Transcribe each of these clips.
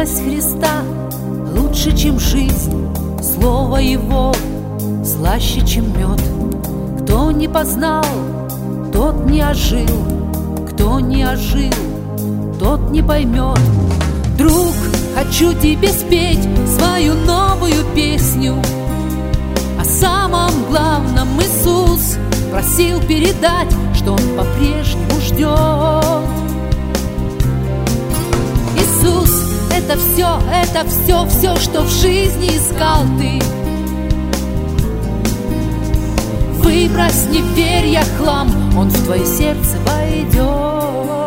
Милость Христа лучше, чем жизнь, слово Его слаще, чем мед. Кто не познал, тот не ожил, кто не ожил, тот не поймет. Друг, хочу тебе спеть свою новую песню. О самом главном Иисус просил передать, что Он по-прежнему ждет. Иисус, это все, что в жизни искал ты. Выбрось неверия хлам, Он в твое сердце войдет.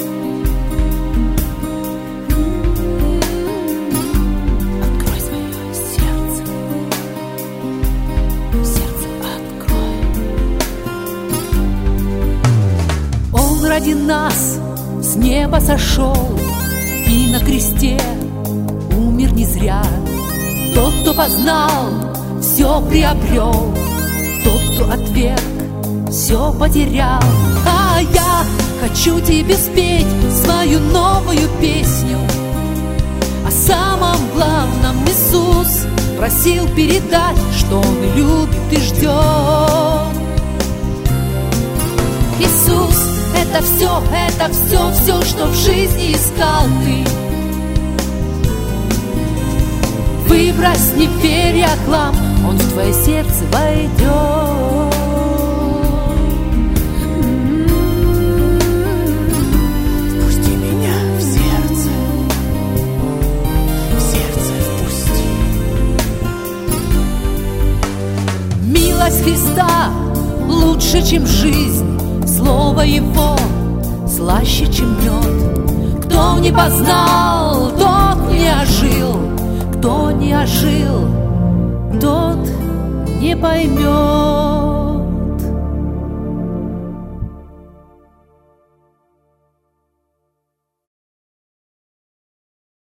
Открой свое сердце, сердце открой. Он ради нас с неба сошел и на кресте умер не зря. Тот, кто познал, все приобрел. Тот, кто отверг, все потерял. А я хочу тебе спеть свою новую песню. О самом главном Иисус просил передать, что Он любит и ждет. Иисус, это все, что в жизни искал ты. Выбрось неверия хлам, Он в твое сердце войдет. Впусти меня в сердце впусти. Милость Христа лучше, чем жизнь, слово Его слаще, чем мед. Кто не познал, тот не ожил, кто не ожил, тот не поймет.